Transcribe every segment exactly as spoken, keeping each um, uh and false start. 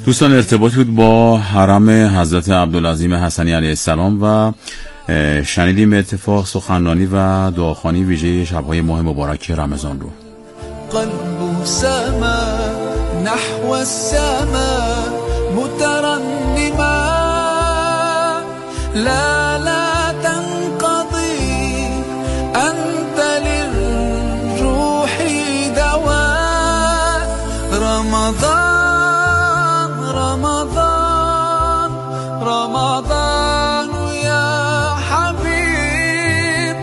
دوستان ارتباطی بود با حرم حضرت عبدالعظیم حسنی علیه السلام و شنیدیم اتفاق سخنرانی و دعاخوانی ویژه شب‌های ماه مبارک رمضان رو. قلب سما نحو السما مترنما لا لا تنقضي أنت للروح دواء رمضان رمضان رمضان يا حبيب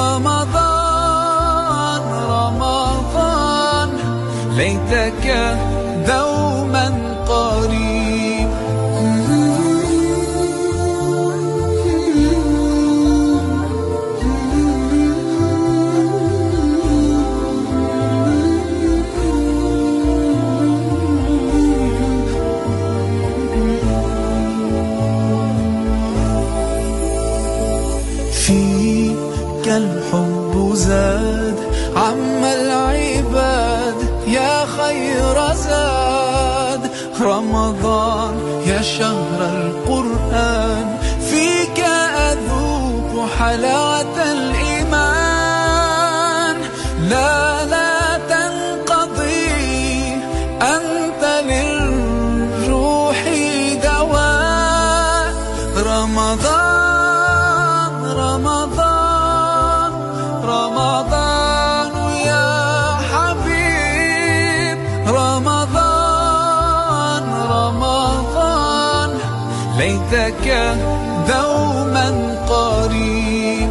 رمضان رمضان ليتك دوما قريب فيك الحب زاد عم العباد يا خير زاد رمضان يا شهر القرآن فيك أذوق حلاوة الإيمان لا لا تنقضي أنت للروح دواء رمضان رمضان رمضان يا حبيب رمضان رمضان ليتك دوما قريب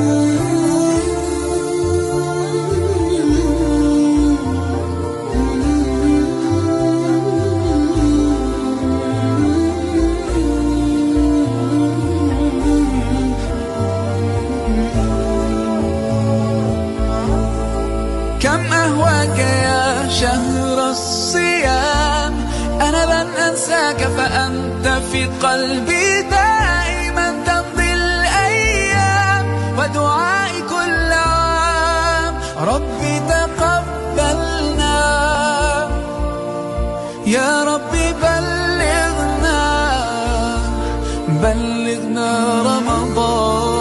كم أهواك يا شهر الصيام أنا لن أنساك فأنت في قلبي دائما تمضي الأيام ودعائي كل عام ربي تقبلنا يا ربي بلغنا بلغنا رمضان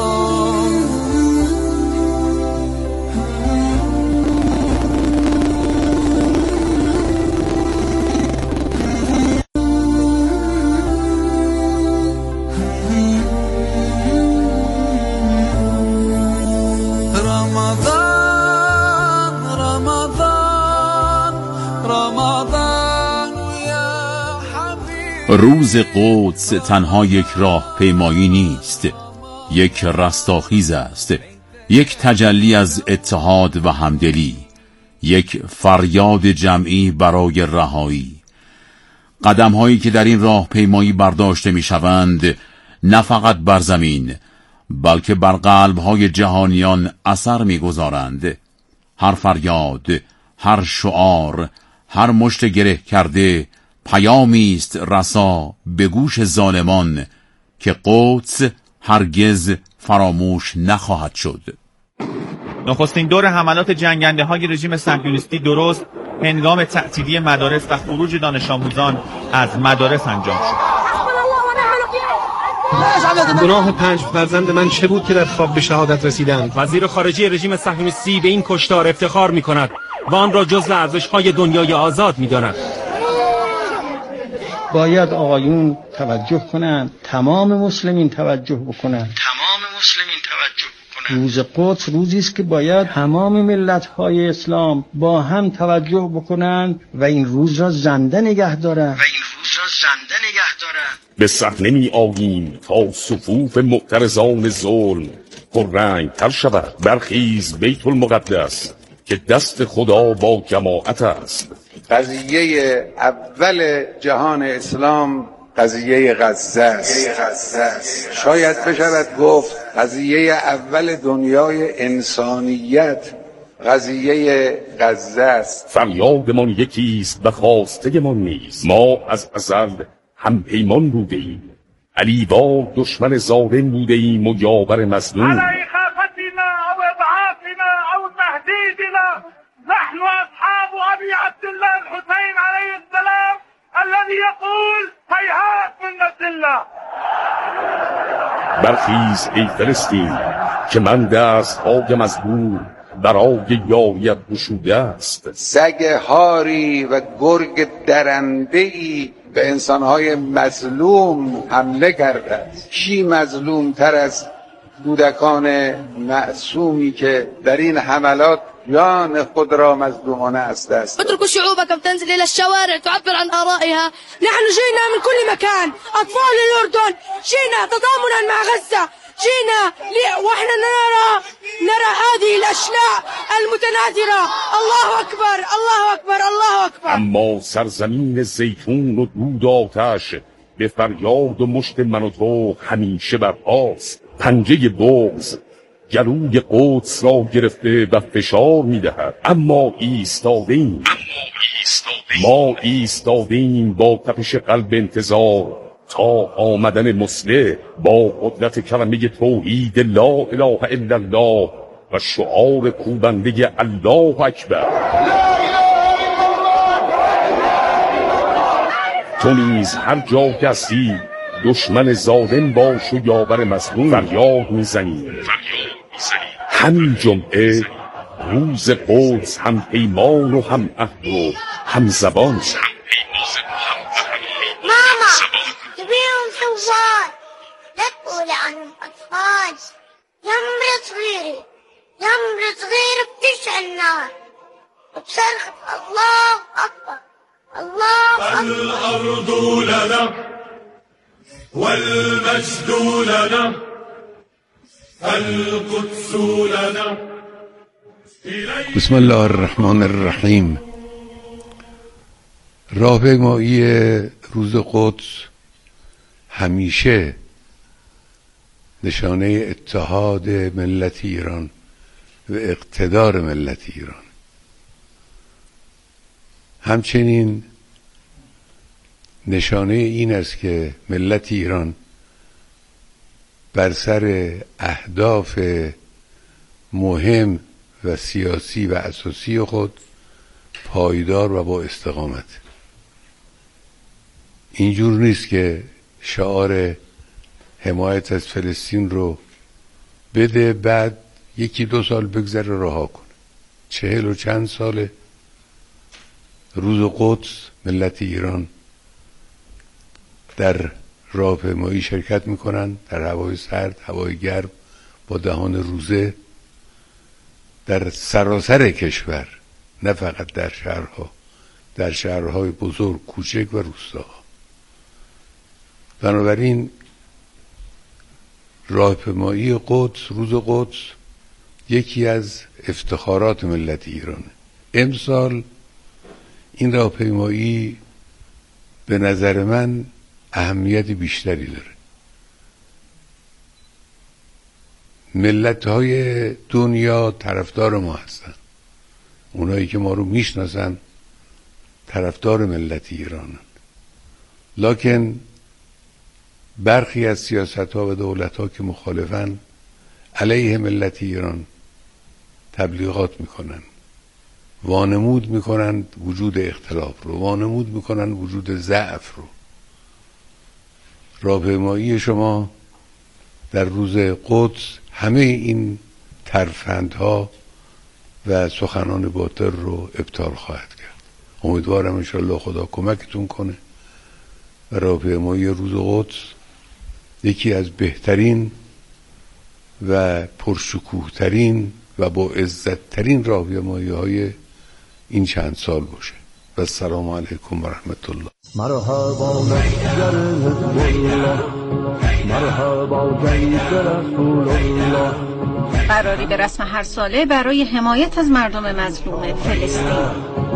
رمضان رمضان رمضان يا حبيب. روز قدس تنها یک راه پیمایی نیست، یک رستاخیز است، یک تجلی از اتحاد و همدلی، یک فریاد جمعی برای رهایی. قدم هایی که در این راه پیمایی برداشته می شوند نه فقط بر زمین بلکه بر قلب‌های جهانیان اثر می‌گذارند. هر فریاد، هر شعار، هر مشت گره کرده پیامی است رسا به گوش ظالمان که قدس هرگز فراموش نخواهد شد. نخستین دور حملات جنگنده‌های رژیم صهیونیستی درست هنگام تعطیلی مدارس و خروج دانش آموزان از مدارس انجام شد. گناه پنج فرزند من چه بود که در خواب به شهادت رسیدند؟ وزیر خارجه رژیم صهیونیستی به این کشتار افتخار می‌کند و آن را جزو ارزش‌های دنیای آزاد می‌داند. باید آقایون توجه کنند، تمام مسلمین توجه بکنند، تمام مسلمین توجه بکنند. روز قدس روزی است که باید تمام ملت‌های اسلام با هم توجه بکنند و این روز را زنده نگه دارند. و این روز را زنده نگه دارند. به صحنه می آییم تا صفوف معترضان ظلم پررنگ تر شود. برخیز بیت المقدس که دست خدا با جماعت است. قضیه اول جهان اسلام قضیه غزه است. شاید بشود گفت قضیه اول دنیای انسانیت قضیه غزه است. فریادمان یکیست و خواسته‌مان نیست. ما از ازل هم پیمان بوده ایم، علی با دشمن ظالم بوده ایم و یاور مظلوم. علی خافتنا او اضعافنا او تهدیدنا نحن اصحاب ابي عبد الله الحسين عليه السلام الذي يقول برخیز ای فلسطین که من دست هایم از دور برای یاریت گشوده است. سگ هاری و گرگ درنده‌ای به انسانهای مظلوم حمله کرده است. کی مظلوم تر از کودکان معصومی که در این حملات جان خود را مظلومانه از دست داد. اتركوا شعوبكم تنزل الى الشوارع تعبر عن آرائها. نحن جئنا من كل مكان، اطفال الاردن، جئنا تضامنا مع غزة، جئنا واحنا نرى نرى هذه الاشلاء المتناثرة. الله اکبر، الله اکبر، الله اکبر. اما سرزمین زیتون و دود آتش به فریاد و مشت من و تو همیشه برپاست. پنجه بغض گلوی قدس را گرفته و فشار می‌دهد، اما ایستادیم. ما ایستادیم با تپش قلب انتظار تا آمدن مصلح با قدرت کلمه توحید لا اله الا الله و شعار کوبنده الله اکبر. تو نیز هر جا که هستی دشمن ظالم باش و یاور مظلوم فریاد میزنی. همین جمعه روز قدس هم پیمان و هم عهد و هم زبان. ماما تبيهم ثوار لا تقولي عنهم أطفال. يمر صغيري يمر صغير بتشعل النار وبصرخ الله أكبر الله أكبر. الأرض لنا والمجد لنا القدس لنا. بسم الله الرحمن الرحیم. راهپیمایی روز قدس همیشه نشانه اتحاد ملت ایران و اقتدار ملت ایران. همچنین نشانه این است که ملت ایران بر سر اهداف مهم و سیاسی و اساسی خود پایدار و با استقامت. اینجور نیست که شعار حمایت از فلسطین رو بده بعد یکی دو سال بگذره رها کنه. چهل و چند سال روز قدس ملت ایران در راهپیمایی شرکت میکنن، در هوای سرد، هوای گرم، با دهان روزه، در سراسر کشور، نه فقط در شهرها، در شهرهای بزرگ، کوچک و روستاها. بنابراین راهپیمایی قدس، روز قدس، یکی از افتخارات ملت ایرانه. امسال این راهپیمایی به نظر من اهمیت بیشتری داره. ملت‌های دنیا طرفدار ما هستن، اونایی که ما رو میشناسن طرفدار ملت ایرانن، لکن برخی از سیاست‌ها و دولت‌ها که مخالفن علیه ملت ایران تبلیغات میکنن، وانمود میکنن وجود اختلاف رو، وانمود میکنن وجود ضعف رو. راهپیمایی شما در روز قدس همه این ترفندها و سخنان باطل رو ابطال خواهد کرد. امیدوارم انشالله خدا کمکتون کنه و راهپیمایی روز قدس یکی از بهترین و پرشکوهترین و با عزتترین راهپیمایی های این چند سال باشه. و السلام علیکم و رحمت الله. مرحبا لشکر حزب الله، مرحبا جیش رسول الله. قراری به رسم هر ساله برای حمایت از مردم مظلوم فلسطین.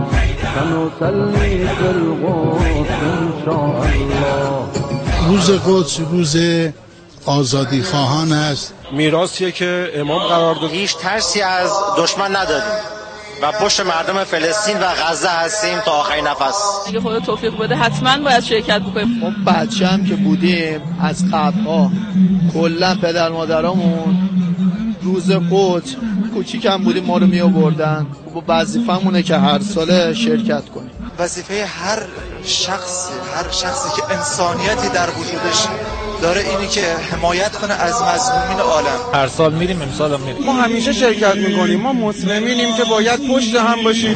روز قدس روز آزادی خواهان است. میراثیه که امام قرار داد. هیچ ترسی از دشمن نداریم و پشت مردم فلسطین و غزه هستیم تا آخرین نفس. اگه خدا توفیق بده حتما باید شرکت بکنیم. ما بچه هم که بودیم از قبل‌ها کلا پدر مادرامون روز قدس کوچیک هم بودیم ما رو می آوردن و وظیفه‌مونه که هر ساله شرکت کنیم. وظیفه هر شخص هر شخصی که انسانیتی در وجودش داره اینی که حمایت کنه از مظلومین عالم. هر سال میریم، امسال هم میریم. ما همیشه شرکت میکنیم. ما مسلمینیم که باید پشت هم باشیم.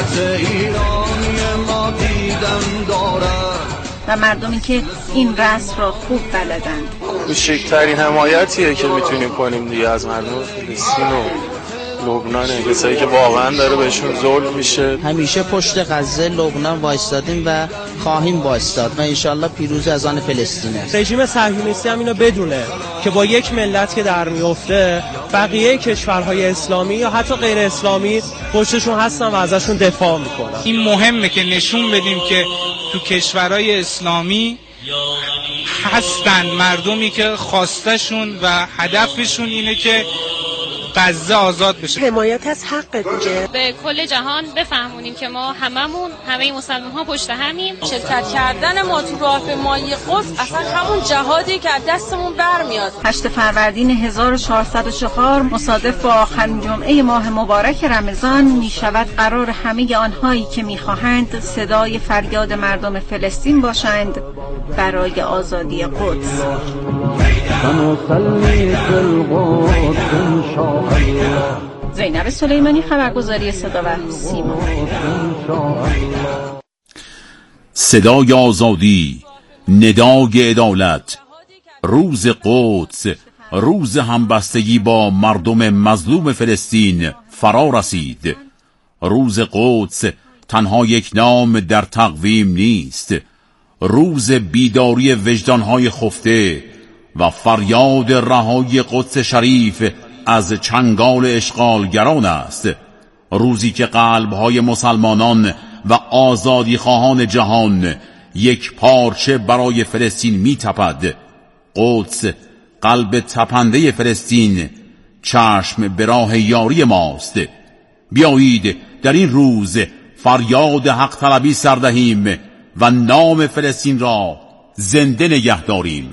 و مردمی که این رسم را خوب بلدند. کوچکترین حمایتیه که میتونیم کنیم دیگه از مردم فلسطین و لبنان، کسایی که واقعا داره بهشون ظلم میشه. همیشه پشت غزه لبنان وایستادیم و خواهیم وایستاد و انشالله پیروز از آن فلسطین است. رژیم صهیونیستی هم اینو بدونه که با یک ملت که در میفته بقیه کشورهای اسلامی یا حتی غیر اسلامی پشتشون هستن و ازشون دفاع میکنن. این مهمه که نشون بدیم که تو کشورهای اسلامی هستن مردمی که خواستشون و هدفشون اینه که غزه آزاد بشه. حمایت از حق دیگه. به کل جهان بفهمونیم که ما هممون همه مسلمان ها پشت همیم. شرکت کردن ما تو راهپیمایی قدس اصلا همون جهادی که از دستمون برمیاد. هشت فروردین هزار و چهارصد و چهار مصادف با آخرین جمعه ماه مبارک رمضان می شود قرار همه آنهایی که می خواهند صدای فریاد مردم فلسطین باشند برای آزادی قدس. زینب سلیمانی، خبرگزاری صدا و سیما. صدای آزادی، ندای عدالت، روز قدس، روز همبستگی با مردم مظلوم فلسطین فرا رسید. روز قدس تنها یک نام در تقویم نیست، روز بیداری وجدانهای خفته و فریاد رهایی قدس شریف از چنگال اشغالگران است. روزی که قلبهای مسلمانان و آزادی خواهان جهان یک پارچه برای فلسطین می تپد. قدس قلب تپنده فلسطین، چشم به راه یاری ماست. بیایید در این روز فریاد حق طلبی سردهیم و نام فلسطین را زنده نگه داریم.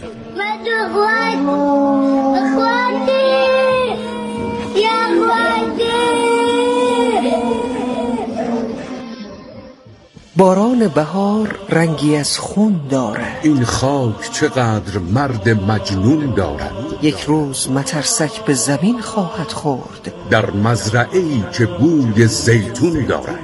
باران بهار رنگی از خون دارد. این خاک چقدر مرد مجنون دارد. یک روز مترسک به زمین خواهد خورد در مزرعه‌ای که بوی زیتون دارد.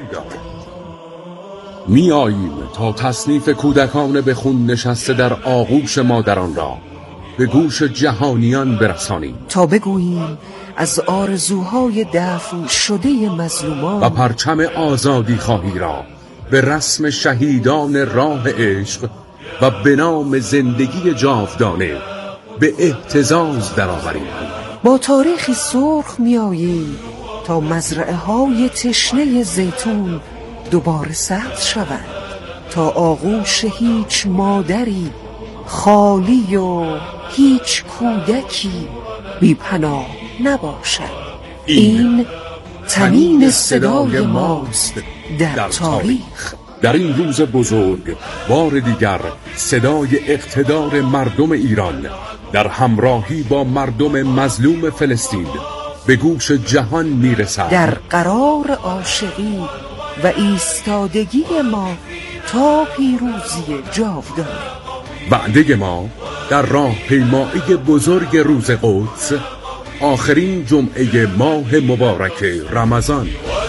می آییم تا تصنیف کودکان به خون نشسته در آغوش مادران را به گوش جهانیان برسانیم، تا بگوییم از آرزوهای دفن شده مظلومان و پرچم آزادی خواهی را به رسم شهیدان راه عشق و به نام زندگی جاودانه به اهتزاز درآوریم. با تاریخی سرخ می آییم تا مزرعه های تشنه زیتون دوباره سبز شوند، تا آغوش هیچ مادری خالی و هیچ کودکی بی پناه نباشد. این تنین صدای ماست در, در تاریخ. در این روز بزرگ بار دیگر صدای اقتدار مردم ایران در همراهی با مردم مظلوم فلسطین به گوش جهان میرسد. در قرار عاشقی و ایستادگی ما تا پیروزی جاودانه. وعده ما در راه پیمایی بزرگ روز قدس، آخرین جمعه ماه مبارک رمضان.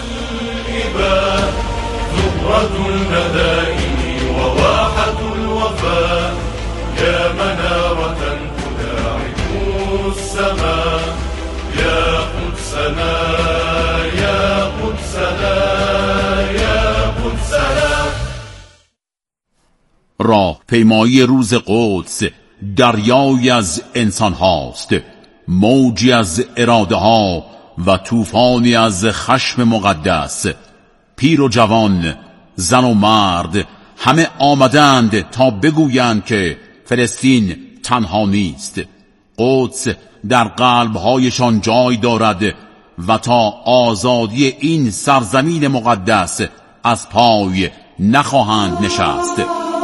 راه پیمایی روز قدس دریایی از انسان هاست، موجی از اراده ها و طوفانی از خشم مقدس. پیر و جوان، زن و مرد، همه آمدند تا بگویند که فلسطین تنها نیست. قدس در قلبهایشان جای دارد و تا آزادی این سرزمین مقدس از پای نخواهند نشست.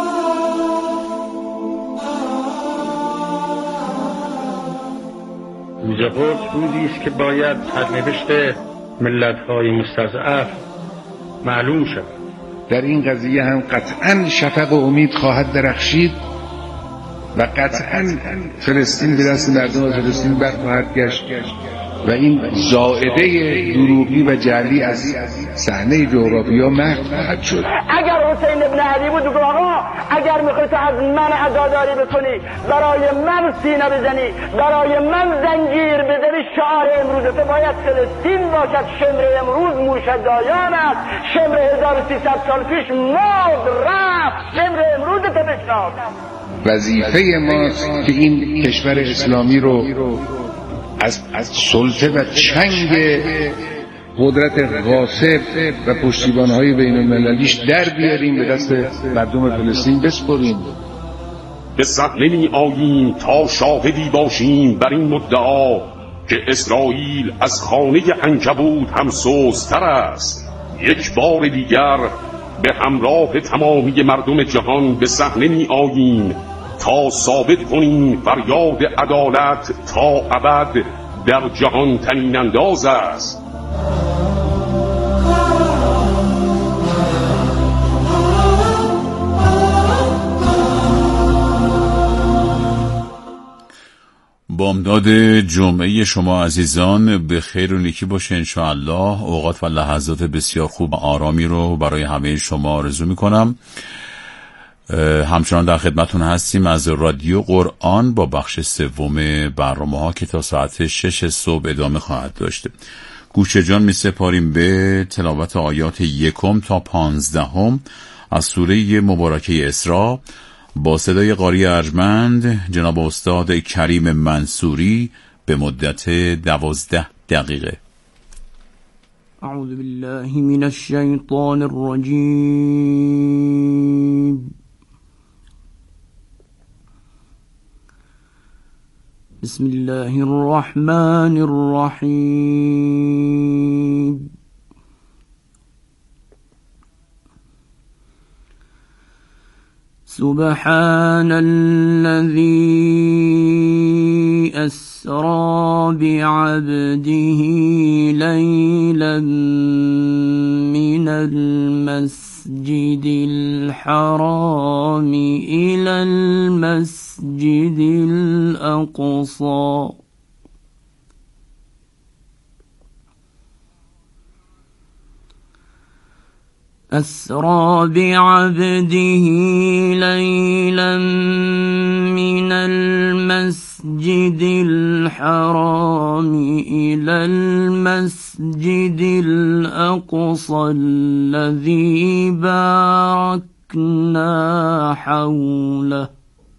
روز قدس روزی است که باید سرنوشت ملت‌های مستضعف معلوم شود. در این قضیه هم قطعاً شفق و امید خواهد درخشید و قطعا فلسطین به دست مردم فلسطین برخواهد گشت و این زائده دروغی و جعلی از صحنه جغرافیا محو خواهد شد. اگر حسین ابن علی بود بگو آقا اگر میخوای تو از من عزاداری بکنی، برای من سینه بزنی، برای من زنجیر بزنی، شعار امروز تو باید فلسطین باشد. شمر امروز موشدایان است، شمر هزار و سیصد سال پیش مرد رفت، شمر امروز تو بشناس. وظیفه ماست که این کشور اسلامی رو از سلطه و چنگ قدرت غاصب و پشتیبان‌های بین المللیش در بیاریم، به دست مردم فلسطین بسپریم. به صحنه می آییم تا شاهدی باشیم بر این مدعا که اسرائیل از خانه عنکبوت هم سست‌تر است. یک بار دیگر به همراه تمامی مردم جهان به صحنه می آییم تا ثابت کنیم فریاد عدالت تا ابد در جهان طنین انداز است. بامداد جمعه شما عزیزان به خیر و نیکی باشه انشاءالله. اوقات و لحظات بسیار خوب آرامی رو برای همه شما آرزو میکنم. همچنان در خدمتون هستیم از رادیو قرآن با بخش سوم برنامه ها که تا ساعت شش صبح ادامه خواهد داشت. گوش جان می سپاریم به تلاوت آیات یکم تا پانزدهم از سوره مبارکه اسراء با صدای قاری ارجمند جناب استاد کریم منصوری به مدت دوازده دقیقه. اعوذ بالله من الشیطان الرجیم. بسم الله الرحمن الرحیم. سبحان الذي أسرى بعبده ليلا من المسجد الحرام إلى المسجد الأقصى أسرى بعبده ليلا من المسجد الحرام إلى المسجد الأقصى الذي باركنا حوله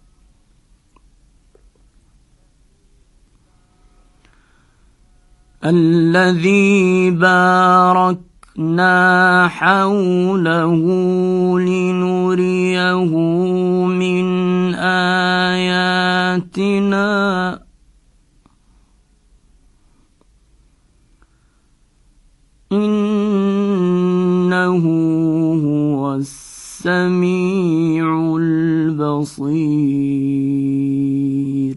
الذي بارك نا حوله لنريه من آياتنا إنه هو السميع البصير.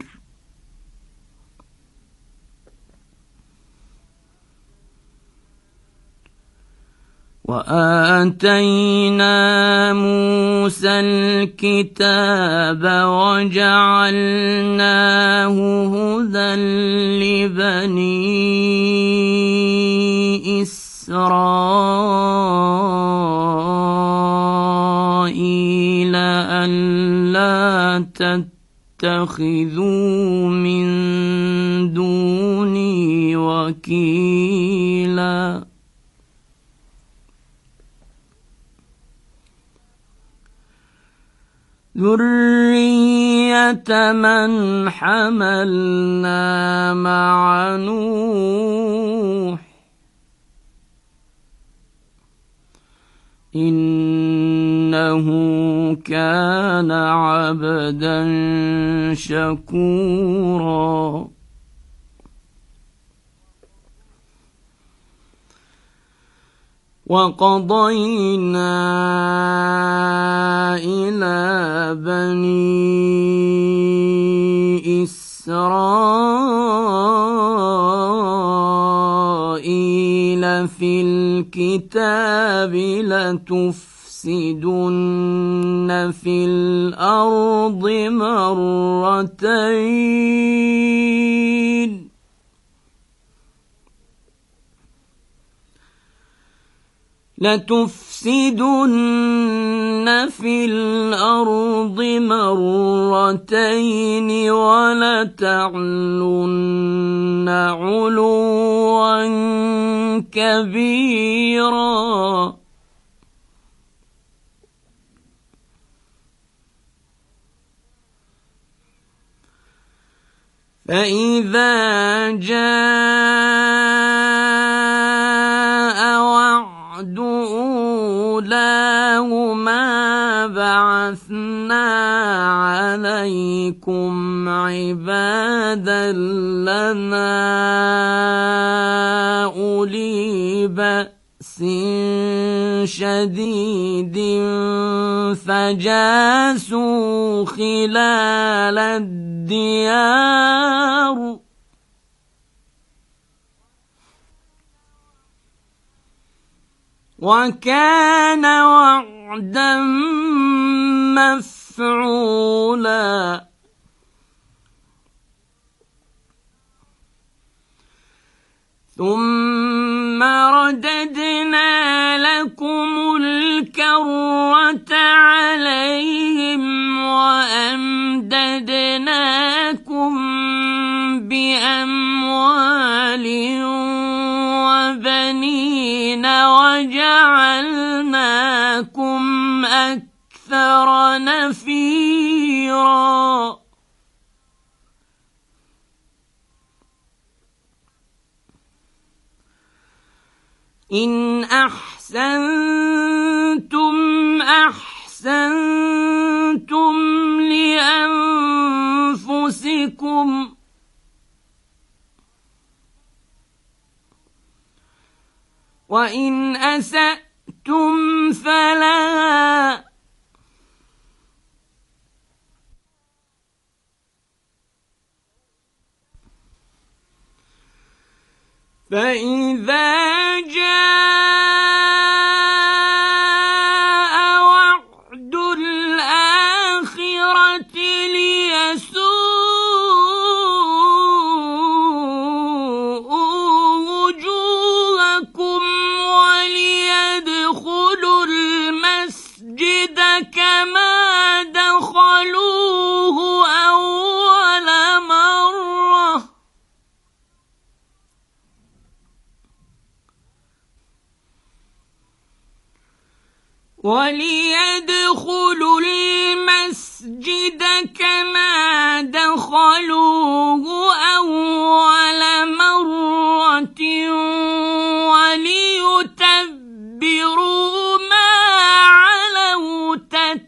وآتينا موسى الكتاب وجعلناه هدى لبني إسرائيل ألا تتخذوا من دوني وكيلا ذرية من حملنا مع نوح إنه كان عبدا شكورا. وقضينا إلى بني إسرائيل في الكتاب لتفسدن لتفسدن في الأرض مرتين لتفسدن في الأرض مرتين ولتعلن علوا كبيرا فإذا جاء وعد أولاهما بعثنا عليكم عبادا لنا أولي بأس شديد فجاسوا خلال الديار وكان وعدا مفعولا ثم رددنا لكم الكرة عليهم وأمددناكم بأموال وبنين وجعلناكم أكثر نفيرا إن أحسنتم أحسنتم لأنفسكم وإن أسأتم فلها فإذا جاء وعد الآخرة ليسوءوا وجوهكم وليدخلوا المسجد كما دخلوه أول مرة وليدخلوا المسجد كما دخلوه أول مرة وليتبروا ما علوا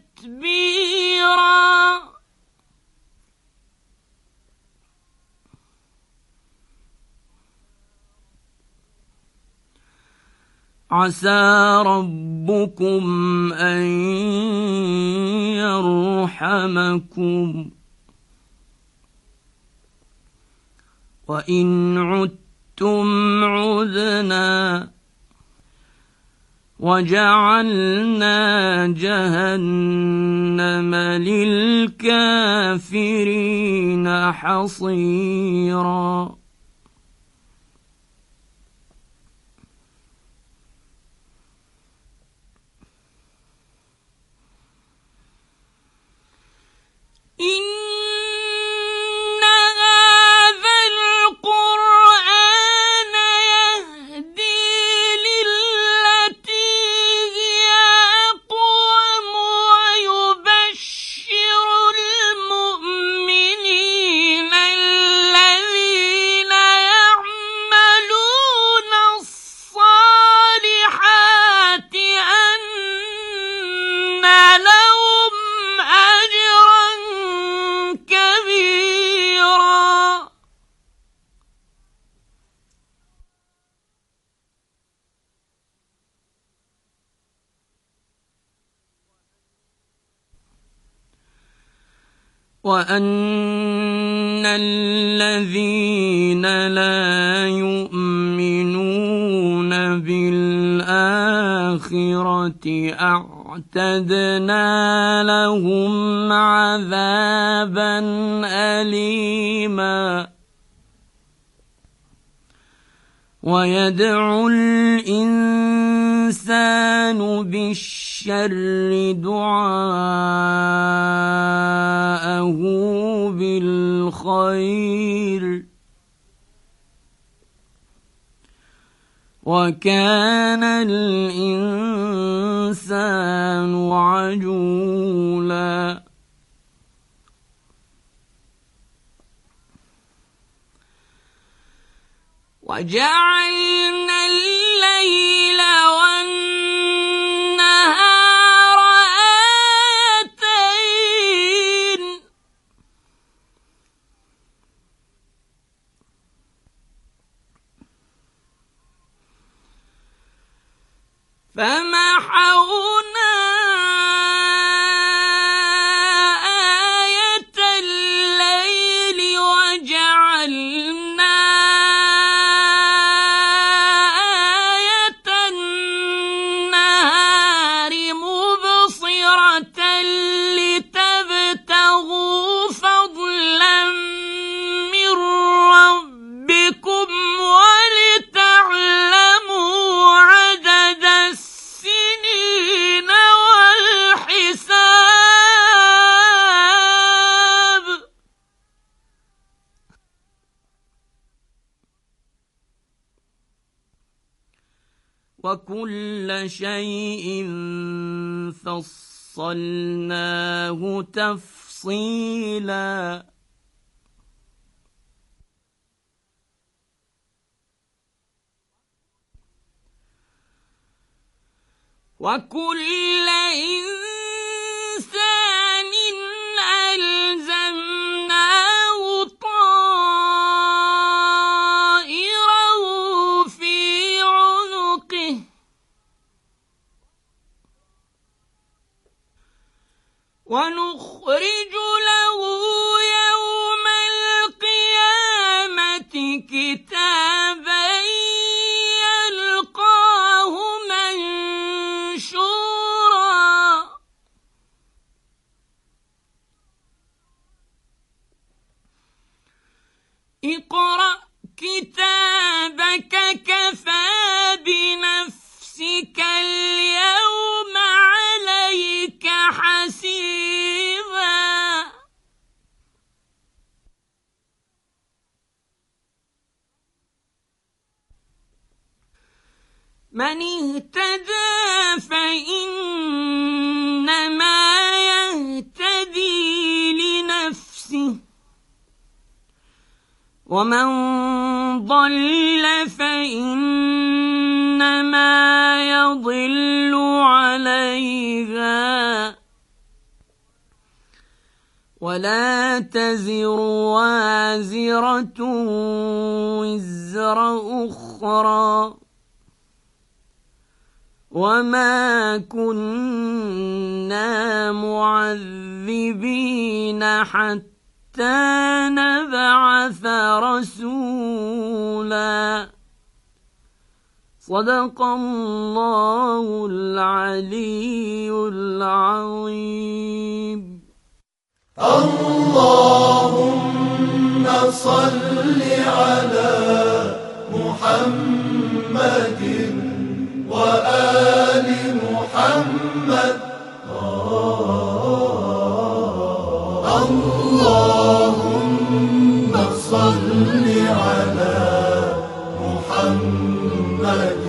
تتبيرا عسى ربكم أن يرحمكم وإن عدتم عدنا وجعلنا جهنم للكافرين حصيرا إن هذا القرآن يهدي للتي هي أقوم ويبشر المؤمنين الذين يعملون الصالحات أن لهم أجرا كبيرا وأن الذين لا يؤمنون بالآخرة الآخرة أعتدنا لهم عذابا أليما ويدعو الإنسان بالشر دعاءه بالخير وكان الإنسان عجولا وجعلنا الليل والنهار آيتين فمحونا آية الليل وجعلنا آية النهار مبصرة لتبتغوا فضلا من ربكم ولتعلموا عدد السنين والحساب وكل شيء فصلناه تفصيلا وكل إنسان ألزمناه طائره في عنقه ونخرج له يوم القيامة كتابا يلقاه منشورا اقرأ كتابك كفى بنفسك اليوم عليك حسيبا من اهتدى فإنما يهتدي لنفسه ومن ضل فإنما يضل عليها ولا تزر وازرة وزر أخرى وما كنا معذبين حتى نبعث رسولا صدق الله العلي العظيم. اللهم صل على محمد وآل محمد. اللهم صل على محمد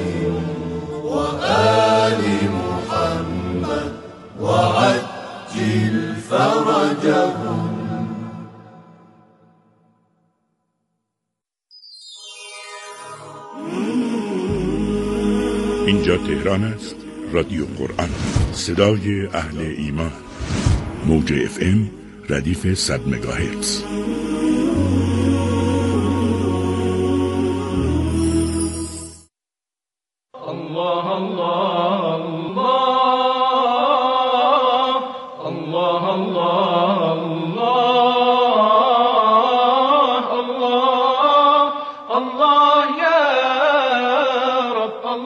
وآل محمد وعجل فرجهم. اینجا تهران است، رادیو قرآن، صدای اهل ایمان، موج اف ام ردیف صد مگاهرتز. الله الله